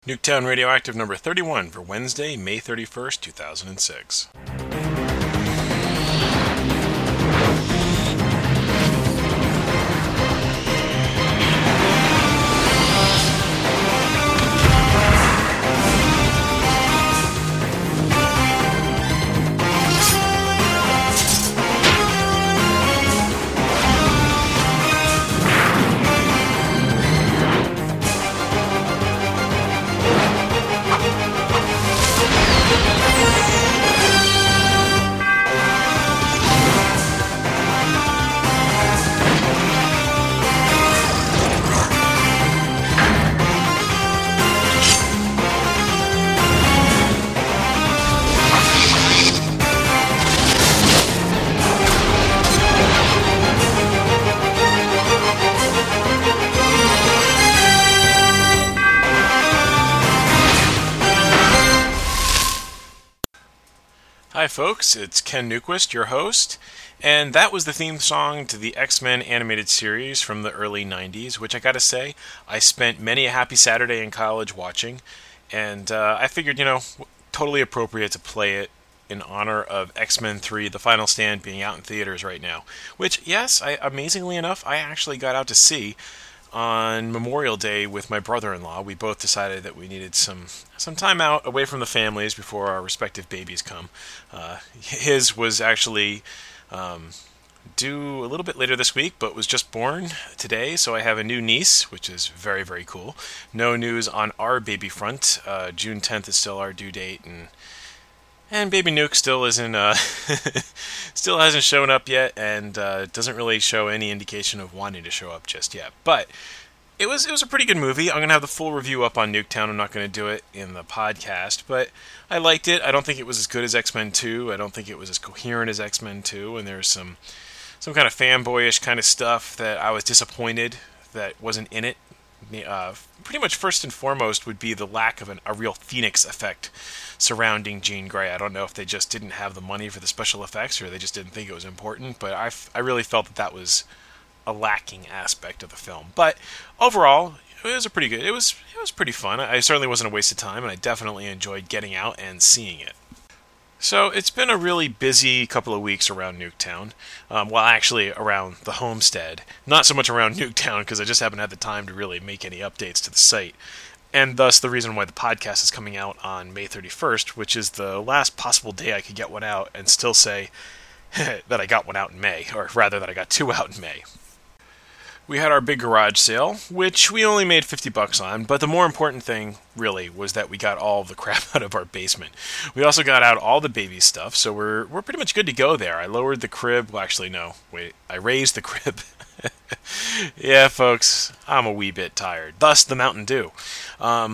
Nuketown Radioactive number 31 for Wednesday, May 31st, 2006. Hi folks, it's Ken Newquist, your host, and that was the theme song to the X-Men animated series from the early 90s, which I gotta say, I spent many a happy Saturday in college watching, and I figured, totally appropriate to play it in honor of X-Men 3, The Final Stand, being out in theaters right now, which, yes, amazingly enough, I actually got out to see on Memorial Day with my brother-in-law. We both decided that we needed some time out away from the families before our respective babies come. His was actually due a little bit later this week, but was just born today, so I have a new niece, which is very, very cool. No news on our baby front. June 10th is still our due date, and baby Nuke still isn't, still hasn't shown up yet, and doesn't really show any indication of wanting to show up just yet. But it was a pretty good movie. I'm gonna have the full review up on Nuketown. I'm not gonna do it in the podcast, but I liked it. I don't think it was as good as X-Men 2. I don't think it was as coherent as X-Men 2, and there's some kind of fanboyish kind of stuff that I was disappointed that wasn't in it. Pretty much first and foremost would be the lack of a real Phoenix effect surrounding Jean Grey. I don't know if they just didn't have the money for the special effects or they just didn't think it was important, but I really felt that was a lacking aspect of the film. But overall, it was it was pretty fun. I certainly wasn't a waste of time, and I definitely enjoyed getting out and seeing it. So it's been a really busy couple of weeks around Nuketown. Actually around the homestead. Not so much around Nuketown, because I just haven't had the time to really make any updates to the site. And thus the reason why the podcast is coming out on May 31st, which is the last possible day I could get one out and still say that I got one out in May, or rather that I got two out in May. We had our big garage sale, which we only made $50 on, but the more important thing, really, was that we got all the crap out of our basement. We also got out all the baby stuff, so we're pretty much good to go there. I lowered the crib. Well, actually, no. Wait, I raised the crib. Yeah, folks, I'm a wee bit tired. Thus, the Mountain Dew. So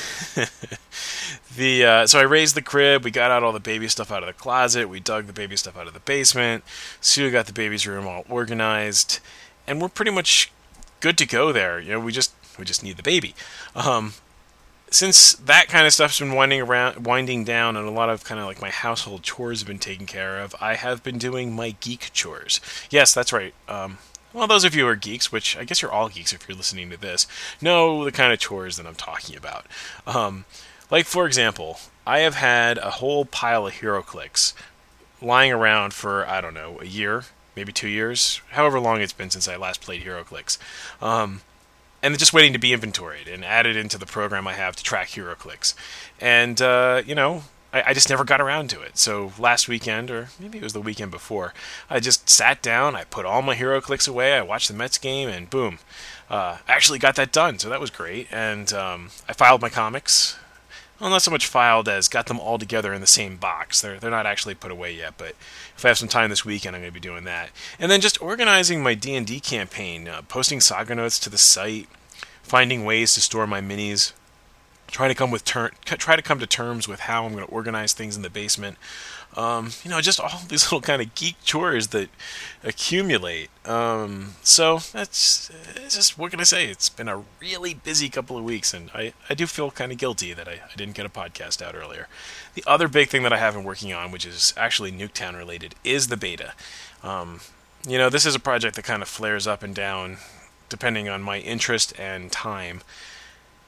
I raised the crib, we got out all the baby stuff out of the closet, we dug the baby stuff out of the basement, Sue got the baby's room all organized, and we're pretty much good to go there. We just need the baby. Since that kind of stuff's been winding down, and a lot of kind of like my household chores have been taken care of, I have been doing my geek chores. Yes, that's right. Well, those of you who are geeks, which I guess you're all geeks if you're listening to this, know the kind of chores that I'm talking about. Like, for example, I have had a whole pile of HeroClix lying around for, I don't know, a year, maybe 2 years, however long it's been since I last played HeroClix. And they're just waiting to be inventoried and added into the program I have to track HeroClix. And, I just never got around to it. So last weekend, or maybe it was the weekend before, I just sat down, I put all my HeroClix away, I watched the Mets game, and boom. I actually got that done, so that was great. And I filed my comics. Well, not so much filed as got them all together in the same box. They're not actually put away yet, but if I have some time this weekend, I'm going to be doing that. And then just organizing my D&D campaign, posting saga notes to the site, finding ways to store my minis, try to come to terms with how I'm going to organize things in the basement. Just all these little kind of geek chores that accumulate. So it's just, what can I say? It's been a really busy couple of weeks, and I do feel kind of guilty that I didn't get a podcast out earlier. The other big thing that I have been working on, which is actually Nuketown related, is the beta. This is a project that kind of flares up and down depending on my interest and time.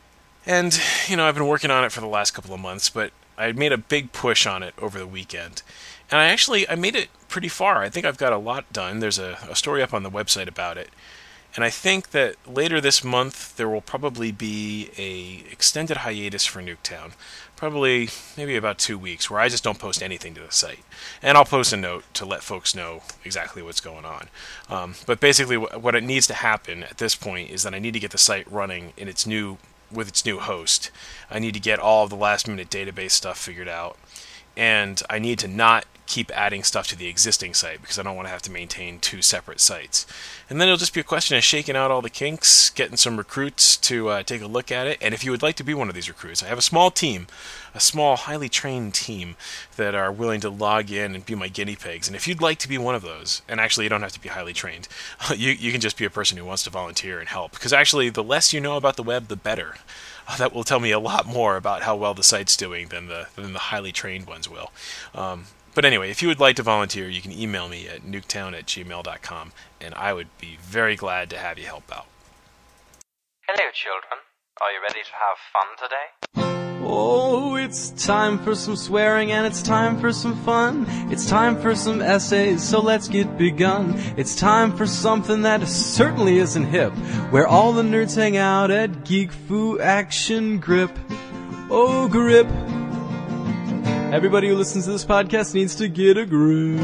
And, I've been working on it for the last couple of months, but I made a big push on it over the weekend. And I made it pretty far. I think I've got a lot done. There's a story up on the website about it. And I think that later this month there will probably be a extended hiatus for Nuketown. Probably maybe about 2 weeks where I just don't post anything to the site. And I'll post a note to let folks know exactly what's going on. But basically what it needs to happen at this point is that I need to get the site running with its new host. I need to get all of the last minute database stuff figured out. And I need to not keep adding stuff to the existing site because I don't want to have to maintain 2 separate sites. And then it'll just be a question of shaking out all the kinks, getting some recruits to take a look at it. And if you would like to be one of these recruits, I have a small team, a small, highly trained team that are willing to log in and be my guinea pigs. And if you'd like to be one of those, and actually you don't have to be highly trained, you can just be a person who wants to volunteer and help. Because actually, the less you know about the web, the better. That will tell me a lot more about how well the site's doing than the highly trained ones will. But anyway, if you would like to volunteer, you can email me at nuketown@gmail.com, and I would be very glad to have you help out. Hello, children. Are you ready to have fun today? Oh, it's time for some swearing and it's time for some fun. It's time for some essays, so let's get begun. It's time for something that certainly isn't hip, where all the nerds hang out at Geek Fu Action Grip. Oh, grip. Everybody who listens to this podcast needs to get a grip.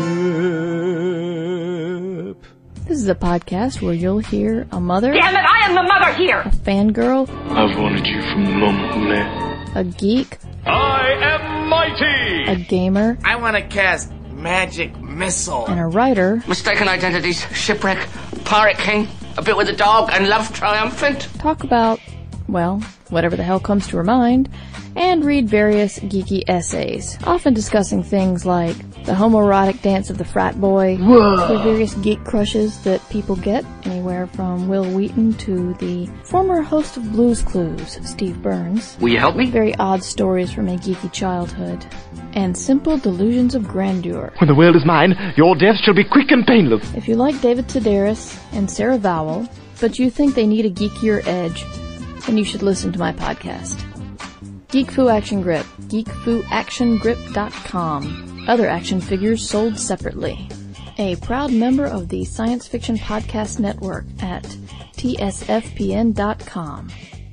This is a podcast where you'll hear a mother. Damn it, I am the mother here! A fangirl. I've wanted you from long hule. A geek. I am mighty! A gamer. I want to cast magic missile. And a writer. Mistaken identities, shipwreck, pirate king, a bit with a dog, and love triumphant. Talk about, well, whatever the hell comes to her mind, and read various geeky essays, often discussing things like the homoerotic dance of the frat boy, the various geek crushes that people get, anywhere from Will Wheaton to the former host of Blue's Clues, Steve Burns. Will you help me? Very odd stories from a geeky childhood, and simple delusions of grandeur. When the world is mine, your death shall be quick and painless. If you like David Sedaris and Sarah Vowell, but you think they need a geekier edge, then you should listen to my podcast. Geek Fu Action Grip, geekfuactiongrip.com. Other action figures sold separately. A proud member of the Science Fiction Podcast Network at tsfpn.com.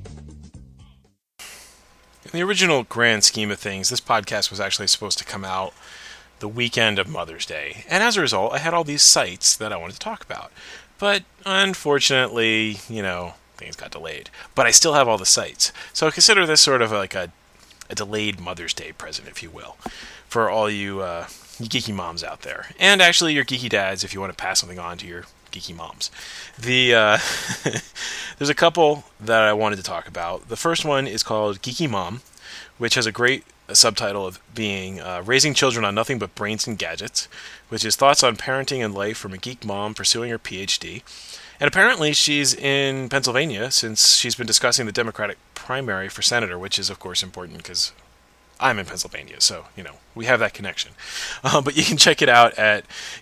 In the original grand scheme of things, this podcast was actually supposed to come out the weekend of Mother's Day. And as a result, I had all these sites that I wanted to talk about. But unfortunately, things got delayed. But I still have all the sites. So consider this sort of like a delayed Mother's Day present, if you will, for all you geeky moms out there. And actually your geeky dads, if you want to pass something on to your geeky moms. There's a couple that I wanted to talk about. The first one is called Geeky Mom, which has a great subtitle of being Raising Children on Nothing But Brains and Gadgets, which is thoughts on parenting and life from a geek mom pursuing her PhD. And apparently she's in Pennsylvania since she's been discussing the Democratic primary for senator, which is, of course, important because I'm in Pennsylvania, so, we have that connection. But you can check it out at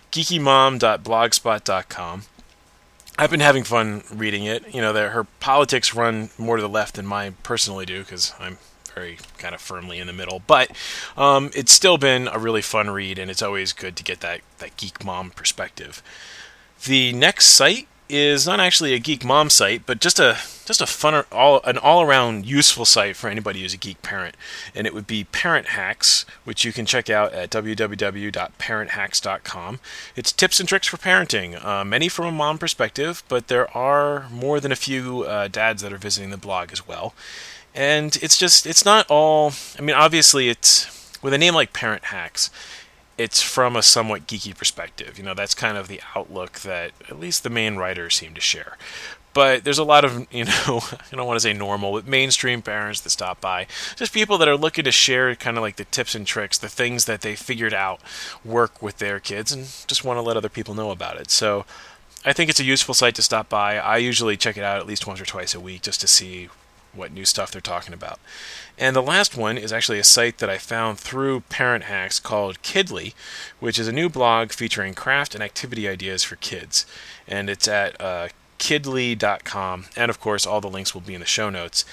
geekymom.blogspot.com. I've been having fun reading it. Her politics run more to the left than mine personally do because I'm very kind of firmly in the middle. But it's still been a really fun read, and it's always good to get that geek mom perspective. The next site is not actually a geek mom site, but just a fun, an all-around useful site for anybody who's a geek parent, and it would be Parent Hacks, which you can check out at www.parenthacks.com. It's tips and tricks for parenting, many from a mom perspective, but there are more than a few dads that are visiting the blog as well. And it's not all, obviously it's, with a name like Parent Hacks, it's from a somewhat geeky perspective. That's kind of the outlook that at least the main writers seem to share. But there's a lot of, I don't want to say normal, but mainstream parents that stop by. Just people that are looking to share kind of like the tips and tricks, the things that they figured out work with their kids and just want to let other people know about it. So I think it's a useful site to stop by. I usually check it out at least once or twice a week just to see what new stuff they're talking about. And the last one is actually a site that I found through Parent Hacks called Kidly, which is a new blog featuring craft and activity ideas for kids. And it's at kidly.com, and of course all the links will be in the show notes.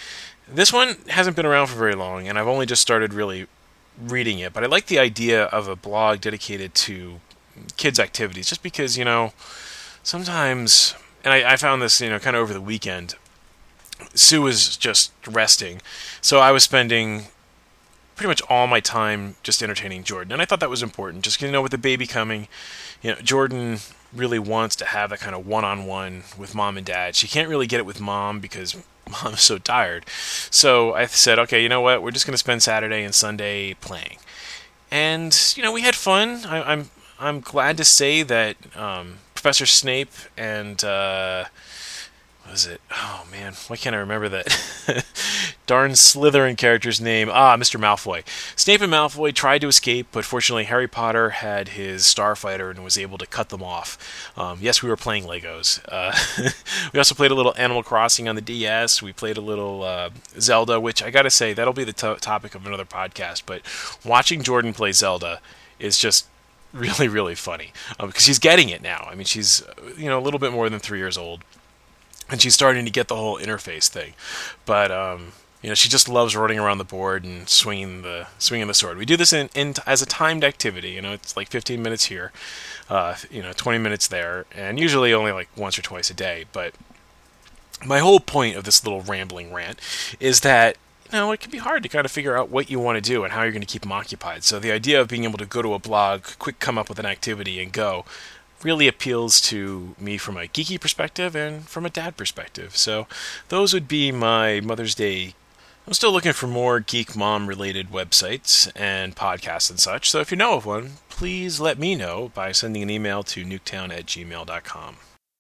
This one hasn't been around for very long, and I've only just started really reading it, but I like the idea of a blog dedicated to kids' activities, just because, sometimes, and I found this, kind of over the weekend, Sue was just resting, so I was spending pretty much all my time just entertaining Jordan, and I thought that was important, just, with the baby coming, Jordan really wants to have that kind of one-on-one with mom and dad. She can't really get it with mom because mom is so tired. So I said, okay, you know what? We're just going to spend Saturday and Sunday playing. And, we had fun. I'm glad to say that Professor Snape and, what was it? Oh, man, why can't I remember that darn Slytherin character's name? Mr. Malfoy. Snape and Malfoy tried to escape, but fortunately Harry Potter had his starfighter and was able to cut them off. Yes, we were playing Legos. We also played a little Animal Crossing on the DS. We played a little Zelda, which I gotta say, that'll be the topic of another podcast, but watching Jordan play Zelda is just really, really funny, because she's getting it now. I mean, she's, a little bit more than 3 years old. And she's starting to get the whole interface thing, but she just loves running around the board and swinging the sword. We do this in as a timed activity. It's like 15 minutes here, 20 minutes there, and usually only like once or twice a day. But my whole point of this little rambling rant is that it can be hard to kind of figure out what you want to do and how you're going to keep them occupied. So the idea of being able to go to a blog, quick come up with an activity, and go, really appeals to me from a geeky perspective and from a dad perspective. So those would be my Mother's Day. I'm still looking for more geek mom related websites and podcasts and such. So if you know of one, please let me know by sending an email to nuketown@gmail.com.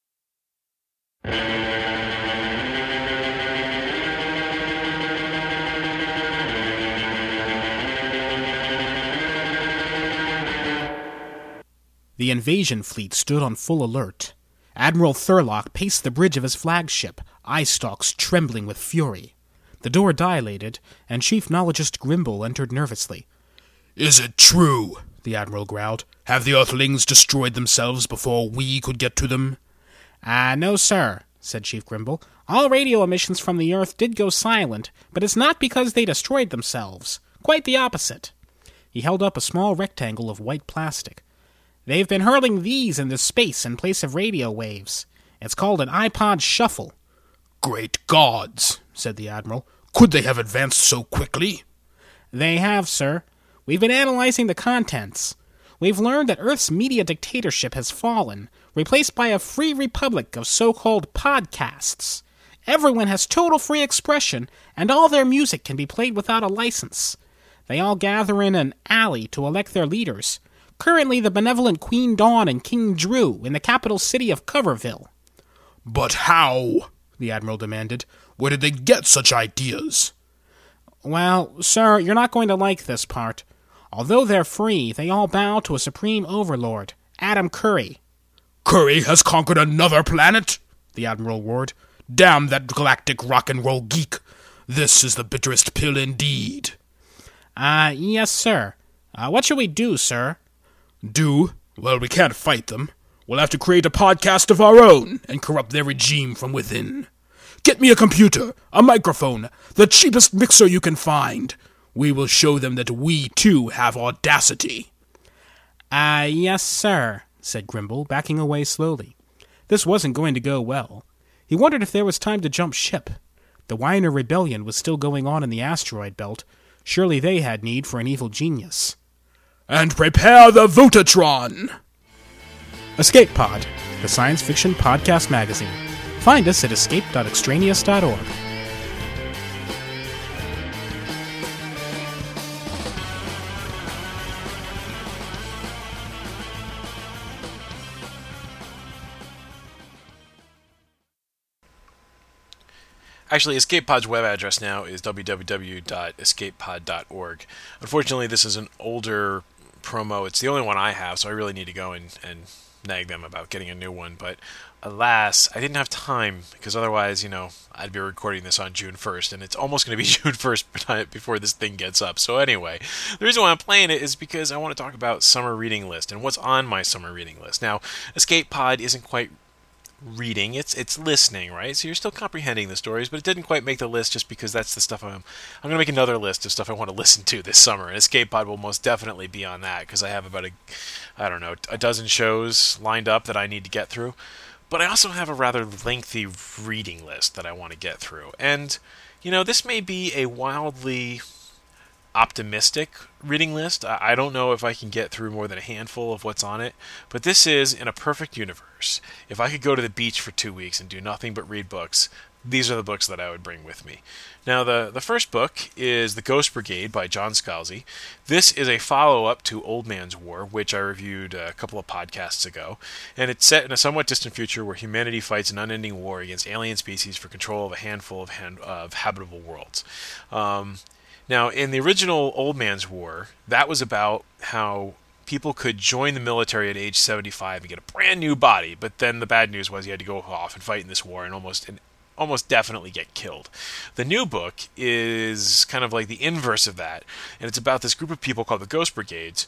The invasion fleet stood on full alert. Admiral Thurlock paced the bridge of his flagship, eye stalks trembling with fury. The door dilated, and Chief Nologist Grimble entered nervously. "Is it true?" the Admiral growled. "Have the Earthlings destroyed themselves before we could get to them?" No, sir," said Chief Grimble. "All radio emissions from the Earth did go silent, but it's not because they destroyed themselves. Quite the opposite." He held up a small rectangle of white plastic. "They've been hurling these into space in place of radio waves. It's called an iPod Shuffle." "Great gods," said the Admiral. "Could they have advanced so quickly?" "They have, sir. We've been analyzing the contents. We've learned that Earth's media dictatorship has fallen, replaced by a free republic of so-called podcasts. Everyone has total free expression, and all their music can be played without a license. They all gather in an alley to elect their leaders. Currently the benevolent Queen Dawn and King Drew in the capital city of Coverville." "But how?" the Admiral demanded. "Where did they get such ideas?" "Well, sir, you're not going to like this part. Although they're free, they all bow to a supreme overlord, Adam Curry." "Curry has conquered another planet?" the Admiral roared. "Damn that galactic rock and roll geek. This is the bitterest pill indeed." Yes, sir. What should we do, sir?" "Do? Well, we can't fight them. We'll have to create a podcast of our own and corrupt their regime from within. Get me a computer, a microphone, the cheapest mixer you can find. We will show them that we, too, have audacity." Yes, sir," said Grimble, backing away slowly. This wasn't going to go well. He wondered if there was time to jump ship. The Weiner Rebellion was still going on in the asteroid belt. Surely they had need for an evil genius. "And prepare the Votatron!" Escape Pod, the science fiction podcast magazine. Find us at escape.extraneous.org. Actually, Escape Pod's web address now is www.escapepod.org. Unfortunately, this is an older promo. It's the only one I have, so I really need to go and nag them about getting a new one. But alas, I didn't have time, because otherwise, I'd be recording this on June 1st, and it's almost going to be June 1st before this thing gets up. So anyway, the reason why I'm playing it is because I want to talk about summer reading list and what's on my summer reading list. Now, Escape Pod isn't quite reading, it's listening, right? So you're still comprehending the stories, but it didn't quite make the list just because that's the stuff I'm going to make another list of stuff I want to listen to this summer, and Escape Pod will most definitely be on that because I have about a dozen shows lined up that I need to get through. But I also have a rather lengthy reading list that I want to get through. And, this may be a wildly optimistic reading list. I don't know if I can get through more than a handful of what's on it, but this is, in a perfect universe, if I could go to the beach for 2 weeks and do nothing but read books, these are the books that I would bring with me. Now, the first book is The Ghost Brigade by John Scalzi. This is a follow-up to Old Man's War, which I reviewed a couple of podcasts ago, and it's set in a somewhat distant future where humanity fights an unending war against alien species for control of a handful of habitable worlds. Now, in the original Old Man's War, that was about how people could join the military at age 75 and get a brand new body, but then the bad news was you had to go off and fight in this war and almost definitely get killed. The new book is kind of like the inverse of that, and it's about this group of people called the Ghost Brigades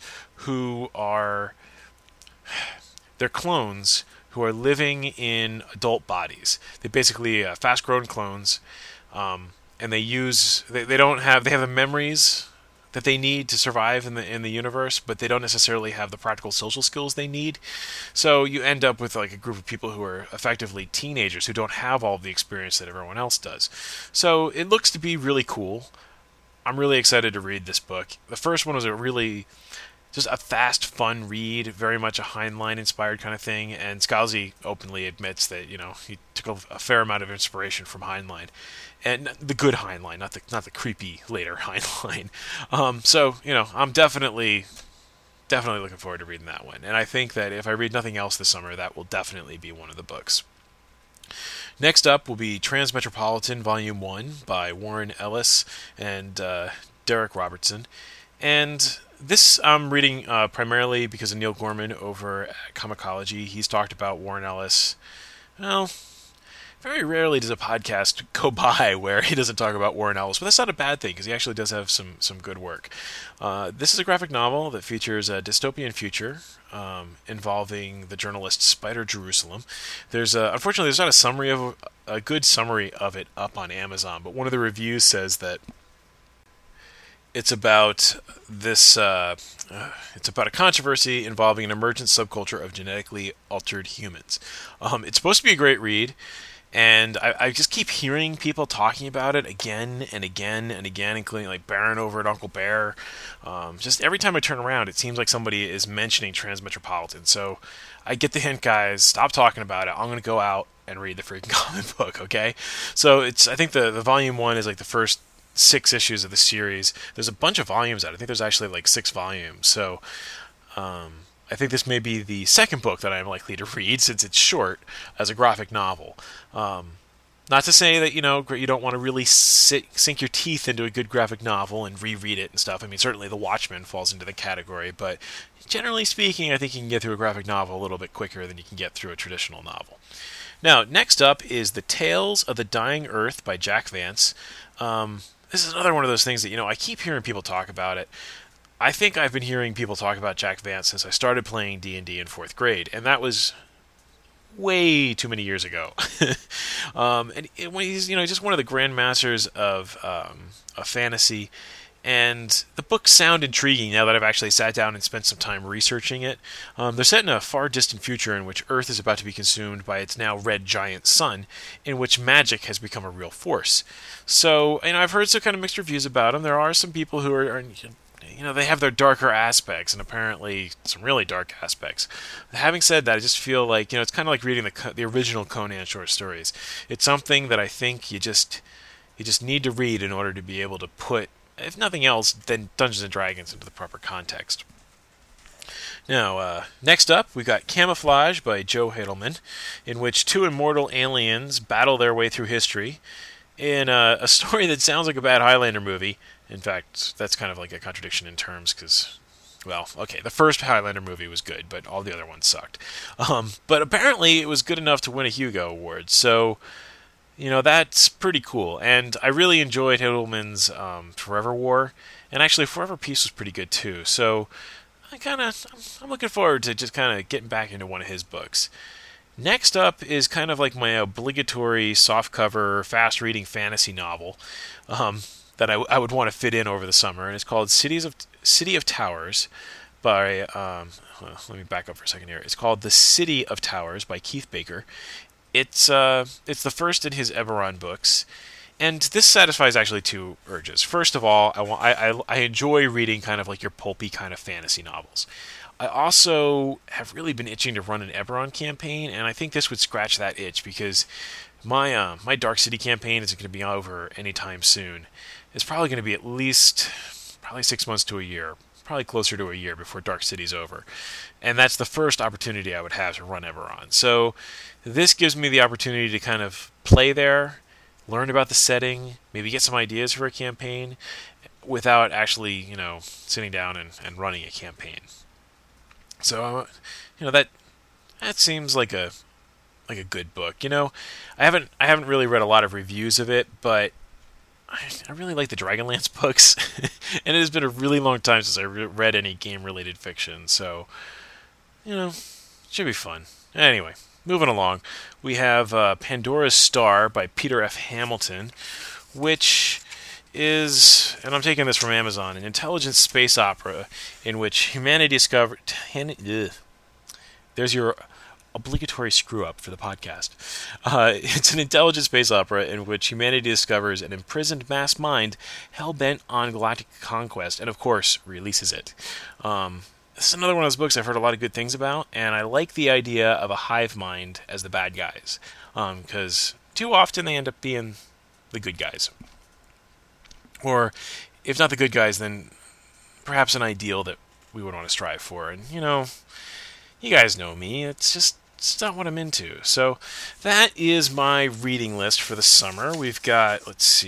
they're clones who are living in adult bodies. They're basically fast-grown clones, and they have the memories that they need to survive in the universe, but they don't necessarily have the practical social skills they need. So you end up with like a group of people who are effectively teenagers who don't have all of the experience that everyone else does. So it looks to be really cool. I'm really excited to read this book. The first one was just a fast, fun read, very much a Heinlein-inspired kind of thing, and Scalzi openly admits that, he took a fair amount of inspiration from Heinlein. And the good Heinlein, not the creepy later Heinlein. So, I'm definitely looking forward to reading that one. And I think that if I read nothing else this summer, that will definitely be one of the books. Next up will be Transmetropolitan Volume 1 by Warren Ellis and Derek Robertson. And this I'm reading primarily because of Neil Gorman over at Comicology. He's talked about Warren Ellis. Well, very rarely does a podcast go by where he doesn't talk about Warren Ellis, but that's not a bad thing because he actually does have some good work. This is a graphic novel that features a dystopian future involving the journalist Spider Jerusalem. Unfortunately, there's not a good summary of it up on Amazon, but one of the reviews says that it's about it's about a controversy involving an emergent subculture of genetically altered humans. It's supposed to be a great read. And I just keep hearing people talking about it again and again and again, including like Baron over at Uncle Bear. Just every time I turn around, it seems like somebody is mentioning Transmetropolitan. So I get the hint, guys. Stop talking about it. I'm going to go out and read the freaking comic book, okay? So I think the volume 1 is like the first 6 issues of the series. There's a bunch of volumes out. I think there's actually like 6 volumes. So I think this may be the second book that I'm likely to read since it's short as a graphic novel. Not to say that, you don't want to really sink your teeth into a good graphic novel and reread it and stuff. I mean, certainly The Watchmen falls into the category, but generally speaking, I think you can get through a graphic novel a little bit quicker than you can get through a traditional novel. Now, next up is The Tales of the Dying Earth by Jack Vance. This is another one of those things that, I keep hearing people talk about it. I think I've been hearing people talk about Jack Vance since I started playing D&D in 4th grade, and that was way too many years ago. And he's, just one of the grandmasters of fantasy, and the books sound intriguing now that I've actually sat down and spent some time researching it. They're set in a far distant future in which Earth is about to be consumed by its now red giant sun, in which magic has become a real force. So, I've heard some kind of mixed reviews about them. There are some people who are they have their darker aspects, and apparently some really dark aspects. Having said that, I just feel like, it's kind of like reading the original Conan short stories. It's something that I think you just need to read in order to be able to put, if nothing else, then Dungeons & Dragons into the proper context. Now, next up, we got Camouflage by Joe Heidelman, in which 2 immortal aliens battle their way through history in a story that sounds like a bad Highlander movie. In fact, that's kind of like a contradiction in terms because, the first Highlander movie was good, but all the other ones sucked. But apparently it was good enough to win a Hugo Award, so, that's pretty cool. And I really enjoyed Heidelman's Forever War, and actually Forever Peace was pretty good too, so I'm looking forward to just kind of getting back into one of his books. Next up is kind of like my obligatory softcover, fast-reading fantasy novel that I would want to fit in over the summer, and it's called City of Towers by, let me back up for a second here. It's called The City of Towers by Keith Baker. It's the first in his Eberron books, and this satisfies actually two urges. First of all, I enjoy reading kind of like your pulpy kind of fantasy novels. I also have really been itching to run an Eberron campaign, and I think this would scratch that itch because my Dark City campaign isn't going to be over anytime soon. It's probably going to be at least 6 months to a year, probably closer to a year before Dark City's over. And that's the first opportunity I would have to run Eberron. So this gives me the opportunity to kind of play there, learn about the setting, maybe get some ideas for a campaign without actually, sitting down and running a campaign. So, that seems like a good book. I haven't really read a lot of reviews of it, but I really like the Dragonlance books, and it has been a really long time since I read any game-related fiction. So, it should be fun. Anyway, moving along, we have Pandora's Star by Peter F. Hamilton, which is, and I'm taking this from Amazon, an intelligent space opera in which humanity discovered... There's your obligatory screw-up for the podcast. It's an intelligent space opera in which humanity discovers an imprisoned mass mind hell-bent on galactic conquest, and of course, releases it. This is another one of those books I've heard a lot of good things about, and I like the idea of a hive mind as the bad guys, because too often they end up being the good guys. Or, if not the good guys, then perhaps an ideal that we would want to strive for. And, you guys know me. It's not what I'm into. So, that is my reading list for the summer. We've got,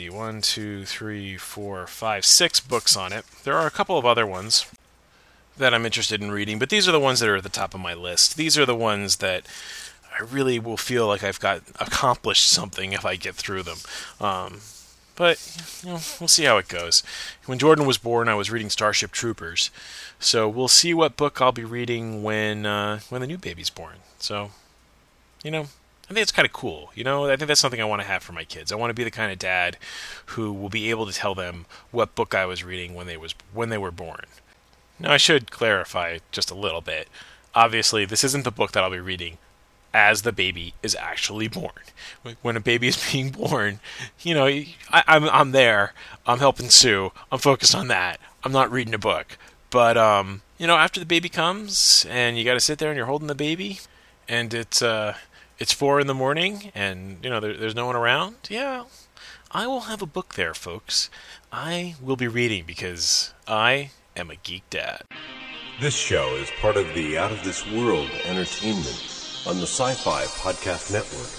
6 books on it. There are a couple of other ones that I'm interested in reading, but these are the ones that are at the top of my list. These are the ones that I really will feel like I've accomplished something if I get through them. But, we'll see how it goes. When Jordan was born, I was reading Starship Troopers. So we'll see what book I'll be reading when the new baby's born. So, I think it's kind of cool. I think that's something I want to have for my kids. I want to be the kind of dad who will be able to tell them what book I was reading when they were born. Now, I should clarify just a little bit. Obviously, this isn't the book that I'll be reading as the baby is actually born. When a baby is being born, I'm there. I'm helping Sue. I'm focused on that. I'm not reading a book. But, after the baby comes and you got to sit there and you're holding the baby and it's 4 a.m. and, there's no one around, yeah, I will have a book there, folks. I will be reading because I am a geek dad. This show is part of the Out of This World Entertainment on the Sci-Fi Podcast Network,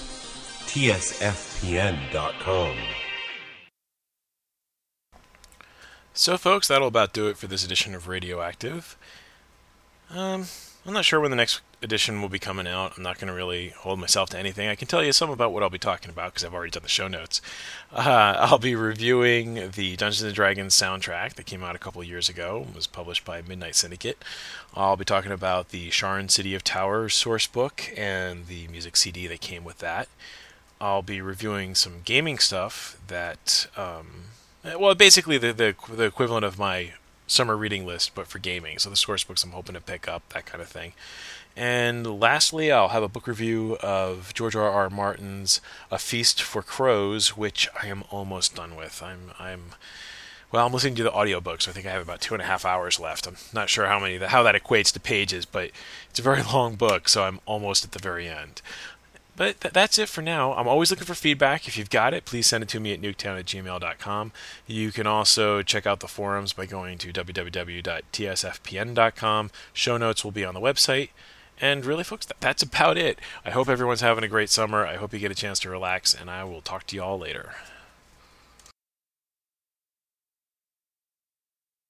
tsfpn.com. So, folks, that'll about do it for this edition of Radioactive. I'm not sure when the next edition will be coming out. I'm not going to really hold myself to anything. I can tell you some about what I'll be talking about because I've already done the show notes. I'll be reviewing the Dungeons & Dragons soundtrack that came out a couple years ago. It was published by Midnight Syndicate. I'll be talking about the Sharn City of Towers source book and the music CD that came with that. I'll be reviewing some gaming stuff that, basically the equivalent of my summer reading list, but for gaming. So the source books I'm hoping to pick up, that kind of thing. And lastly, I'll have a book review of George R.R. Martin's A Feast for Crows, which I am almost done with. I'm listening to the audiobook, so I think I have about 2.5 hours left. I'm not sure how that equates to pages, but it's a very long book, so I'm almost at the very end. But that's it for now. I'm always looking for feedback. If you've got it, please send it to me at nuketown@gmail.com. You can also check out the forums by going to www.tsfpn.com. Show notes will be on the website. And really, folks, that's about it. I hope everyone's having a great summer. I hope you get a chance to relax, and I will talk to you all later.